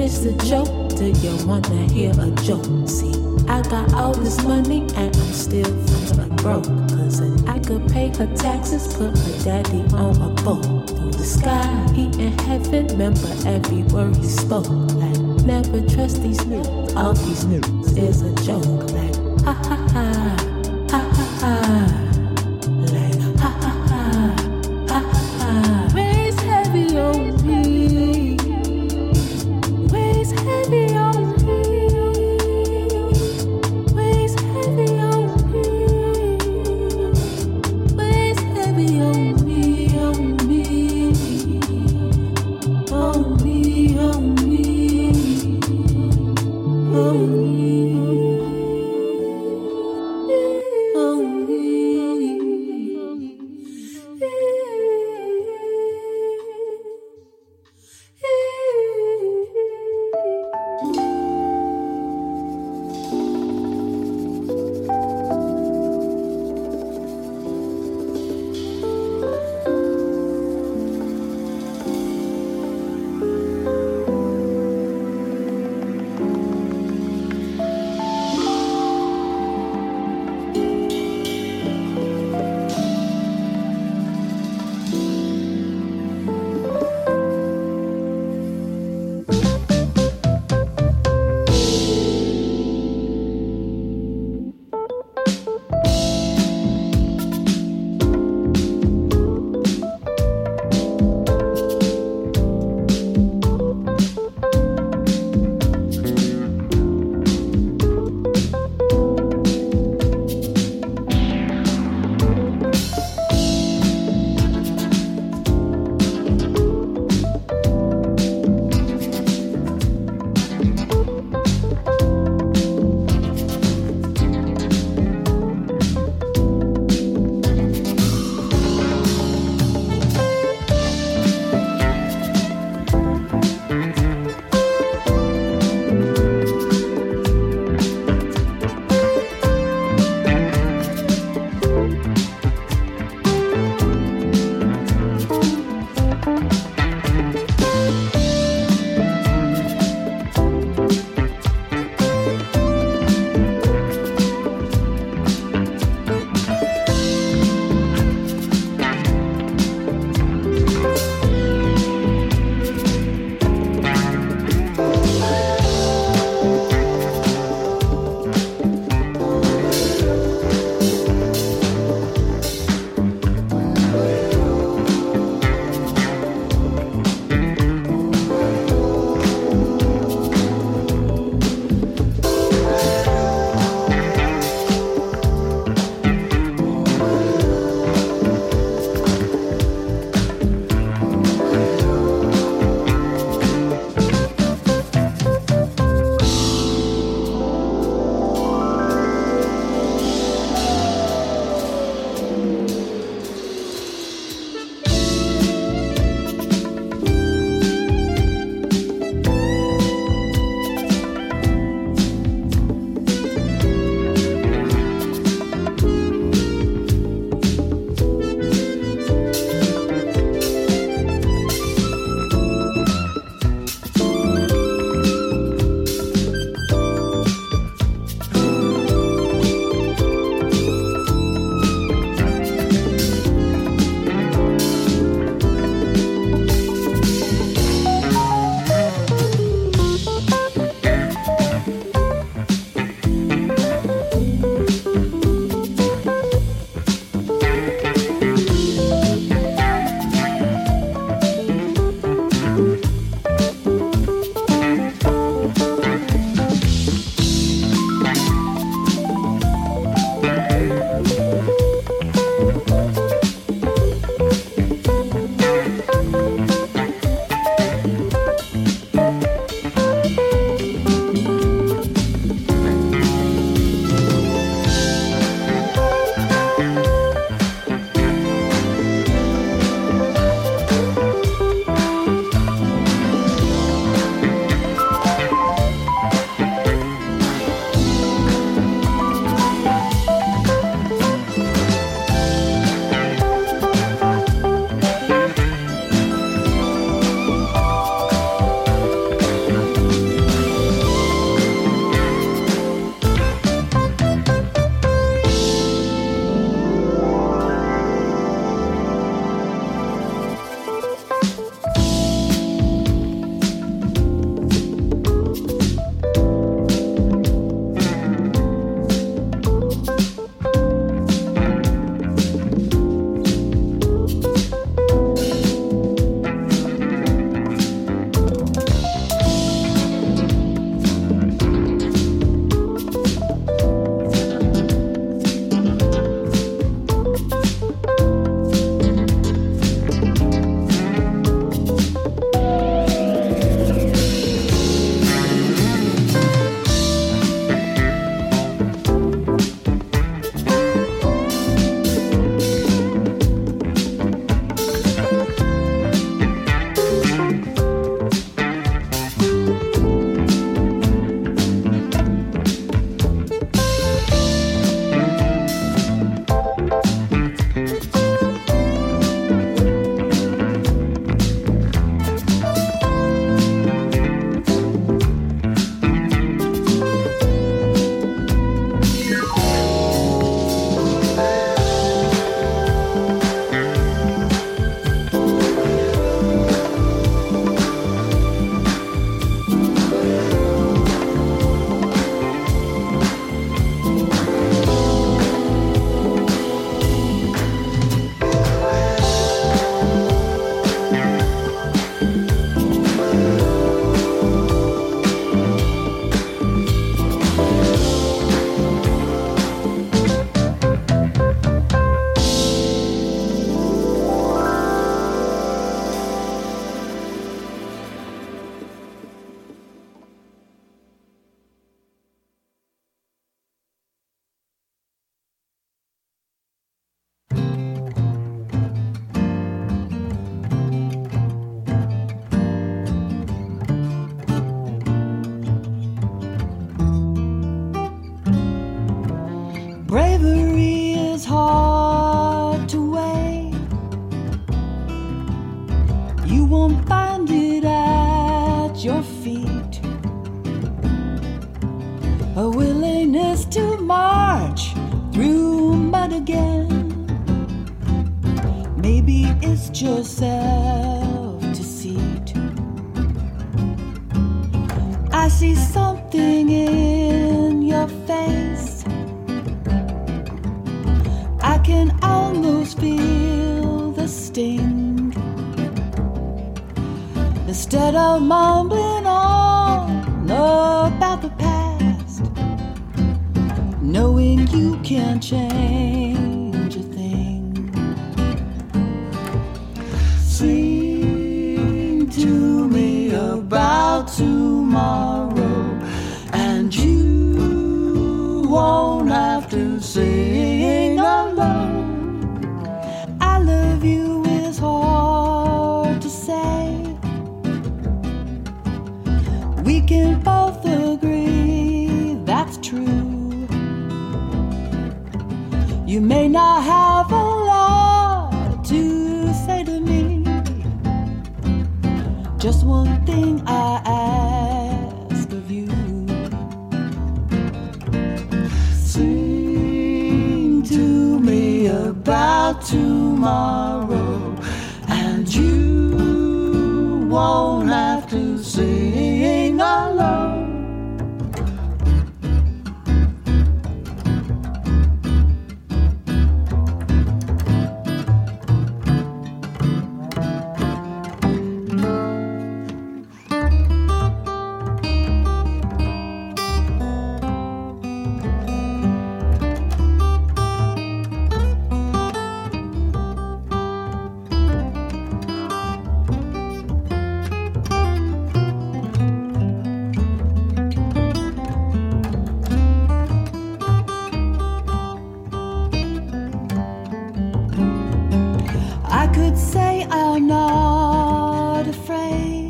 Mr. Joe, do you wanna hear a joke? See, I got all this money and I'm still feeling broke. Cause I could pay her taxes, put her daddy on a boat. Through the sky, he in heaven, remember every word he spoke. Like, never trust these niggas, all these niggas is a joke. Like, ha ha ha, ha ha ha. Like, ha ha ha, ha ha ha. Raise heavy on me. Raise heavy on me. Raise heavy on me. Raise heavy on me, on me. On me, on me. On me. feet, a willingness to march through mud again. Maybe it's just self-deceit. I see something in your face. I can almost feel the sting. Instead of mumbling on about the past, knowing you can't change a thing. Sing to me about tomorrow, and you won't have to sing alone. I love you is hard to say. We can both agree that's true. You may not have a lot to say to me. Just one thing I ask of you. Sing to me about tomorrow, and you won't have to sing alone. I could say I'm not afraid,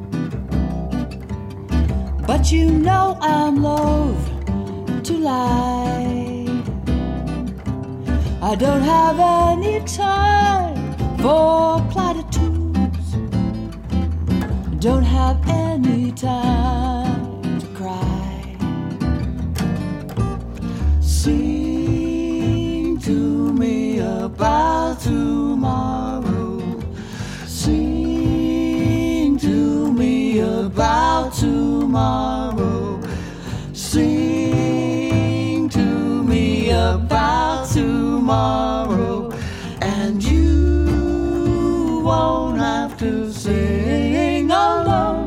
but you know I'm loath to lie. I don't have any time for platitudes, don't have any time to cry. Sing to me about tomorrow. Sing to me about tomorrow. Sing to me about tomorrow, and you won't have to sing alone.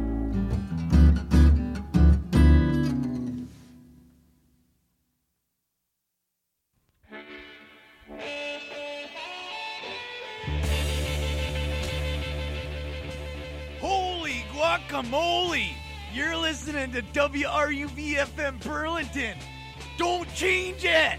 Holy guacamole! You're listening to WRUV-FM Burlington. Don't change it!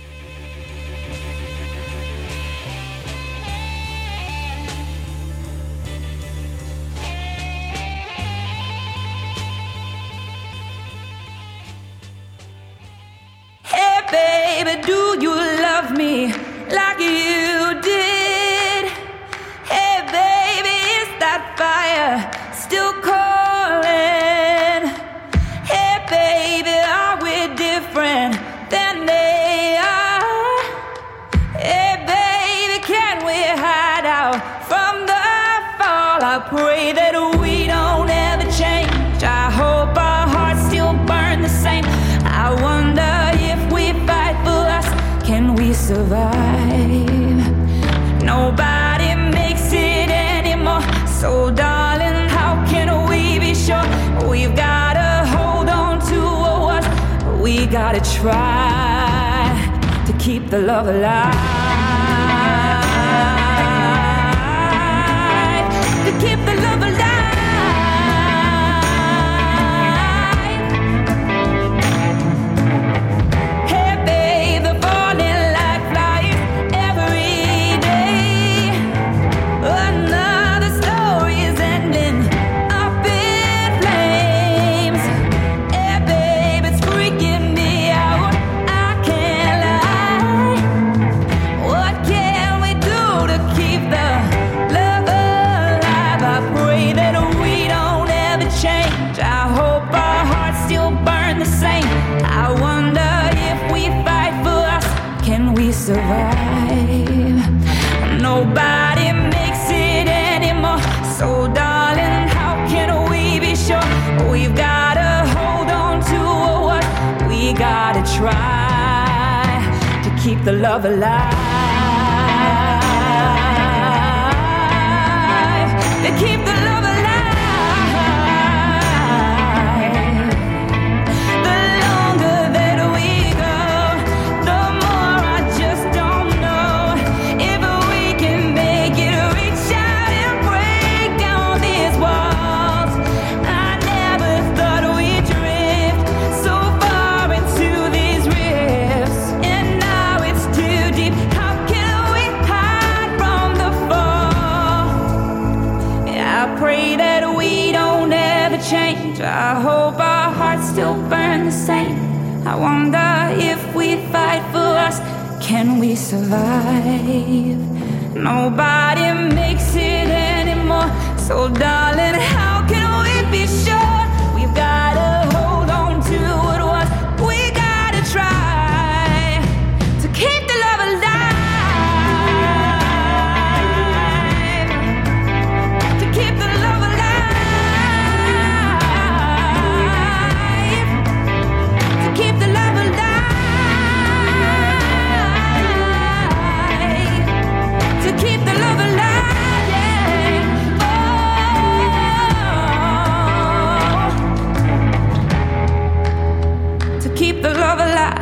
Hey baby, do you love me like you did? Hey baby, is that fire still calling? Hey baby, are we different than they are? Hey baby, can we hide out from the fall? I pray that we don't ever change. I hope our hearts still burn the same. I wonder if we fight for us, can we survive? Nobody makes it anymore. So darling, how can we be sure? We've gotta hold on to what was. We gotta try to keep the love alive. To keep the love alive. Pray that change. I hope our hearts still burn the same. I wonder if we fight for us, can we survive? Nobody makes it anymore. So darling, how can we be sure? We've gotta hold on to what we gotta try to keep the love alive. To keep the love alive. The longer that we go, the more I just don't know if we can make it, reach out and break down these walls. I never thought we'd drift so far into these rifts, and now it's too deep. How can we hide from the fall? I pray that we don't ever change. I hope our hearts still burn the same. I wonder if we fight for us, can we survive? Nobody makes it anymore. So darling, how can we be sure? We've gotta hold on to what was. We gotta try to keep the love alive. To keep the love alive. To keep the love alive. To keep the love alive, yeah. Oh. To keep the love alive.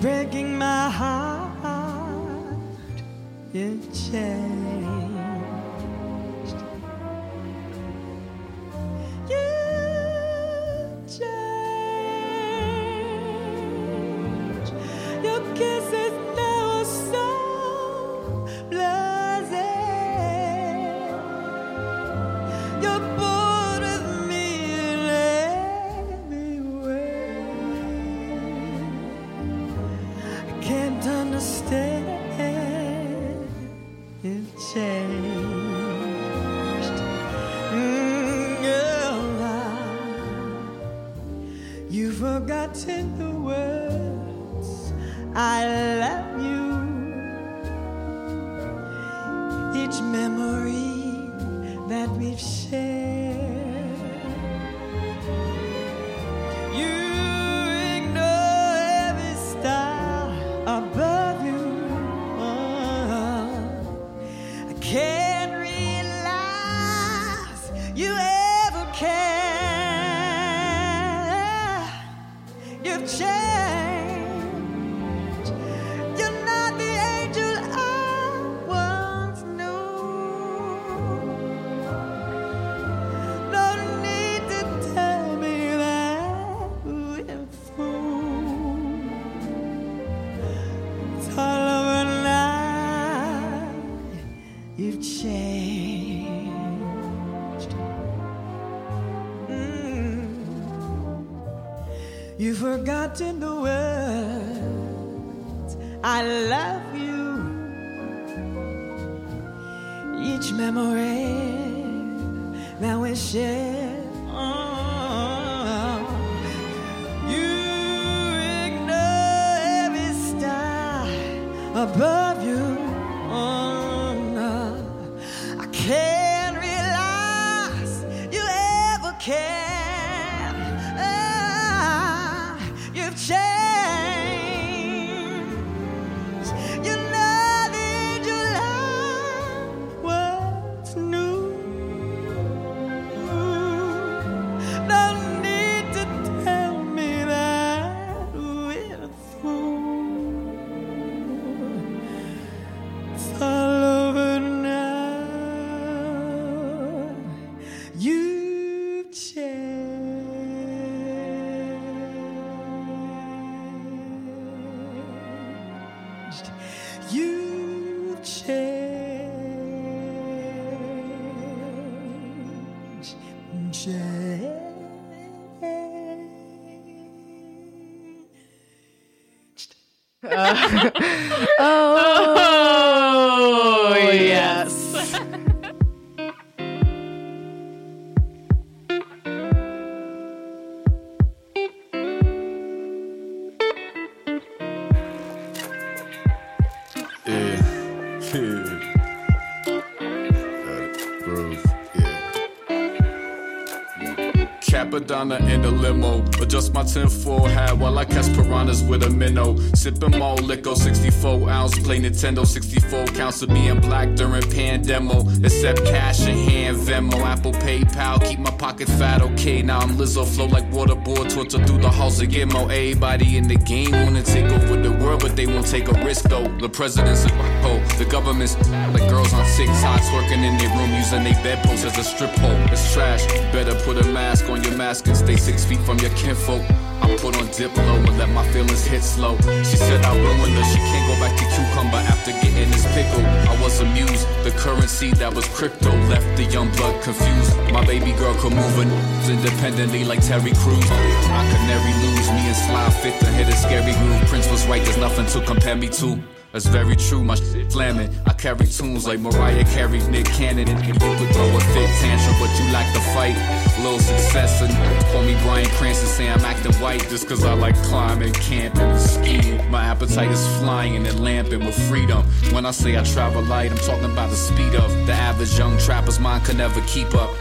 breaking my heart. You changed. You changed. Your kisses never so blasé. You're bored with me in every way. I can't understand. You've changed. You've forgotten the words I love you. Each memory that we've shared. You ignore every star above you. I can't realize you ever care. You've changed. You're not the angel I once knew. No need to tell me that we're fools. It's all over now. You've changed. You've forgotten the words I love you. Each memory that we share. You ignore every star above you. I can't realize you ever cared. You've changed. You're not the angel I once knew. No need to tell me that we're fools. It's all over now. You've changed. You've changed. Changed. Oh, yes. Capadonna in the limo, adjust my tinfoil hat while I catch piranhas with a minnow. Sipping more liquor, 64 ounce, play Nintendo, 64 counts of being black during pandemo. Accept cash in hand, Venmo, Apple, PayPal, keep my pocket fat, okay. Now I'm Lizzo, flow like waterboard, torture through the halls of Gitmo. Everybody in the game wanna take over the world, but they won't take a risk though. The president's a hoe, the government's like girls on TikTok, twerking in their room using their bedposts as a strip hole. It's trash, better put a mask on your mask and stay 6 feet from your kinfolk. I put on Diplo and let my feelings hit slow. She said I ruined her, she can't go back to cucumber after getting this pickle. I was amused, the currency that was crypto left the young blood confused. My baby girl could move her independently like Terry Crews. I could never lose, me and Sly fit to hit a scary groove. Prince was right, there's nothing to compare me to. That's very true, my shit flamming. I carry tunes like Mariah carried Nick Cannon. And you could throw a fit tantrum, but you lack the fight. Little success, and call me Bryan Cranston, say I'm acting white just cause I like climbing, camping, and skiing. My appetite is flying and lamping with freedom. When I say I travel light, I'm talking about the speed of the average young trapper's mind could never keep up.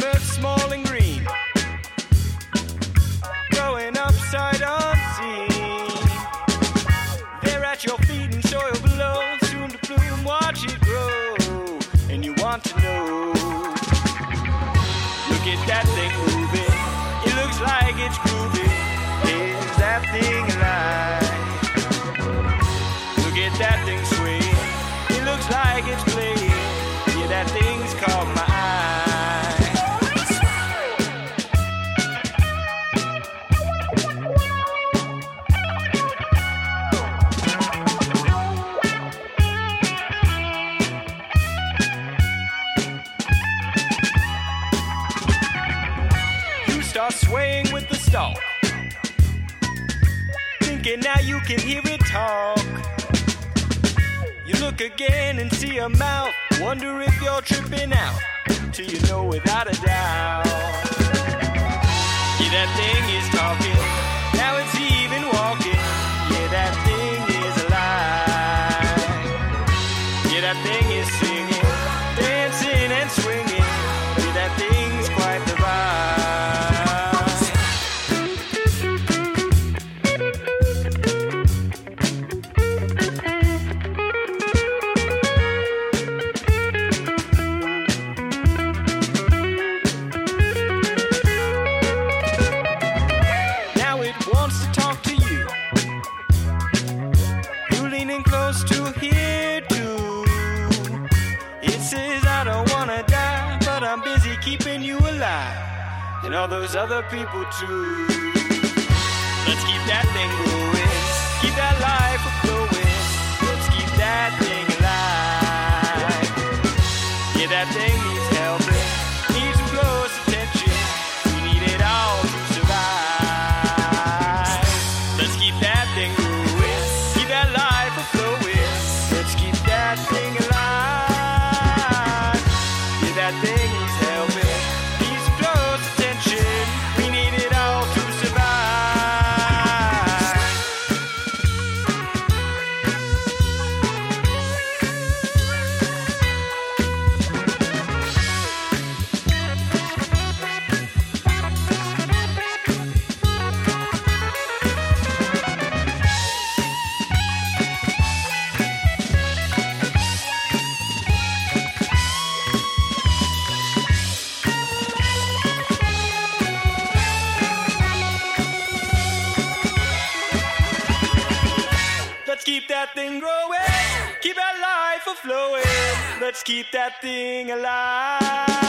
earth small and green, growing upside unseen. They're at your feet and soil below, soon to bloom, watch it grow, and you want to know. Look at that thing moving, it looks like it's grooving. Is that thing alive? Look at that thing swing, it looks like it's playing. Yeah, that thing's caught my eye. Swaying with the stalk, thinking now you can hear it talk. You look again and see a mouth, wonder if you're tripping out, till you know without a doubt. Yeah, that thing is talking, now it's even walking. Yeah, that thing is alive. Yeah, that thing is singing, dancing and swinging. Yeah, that thing's quite the vibe. Keeping you alive, and all those other people too. Let's keep that thing going, keep that life flowing. Let's keep that thing alive. Yeah, that thing needs helping, needs some close attention. We need it all to survive. Let's keep that thing going, keep that life flowing. Let's keep that thing alive. Yeah, that thing needs helping. Keep that thing growing, keep that life a flowing. Let's keep that thing alive.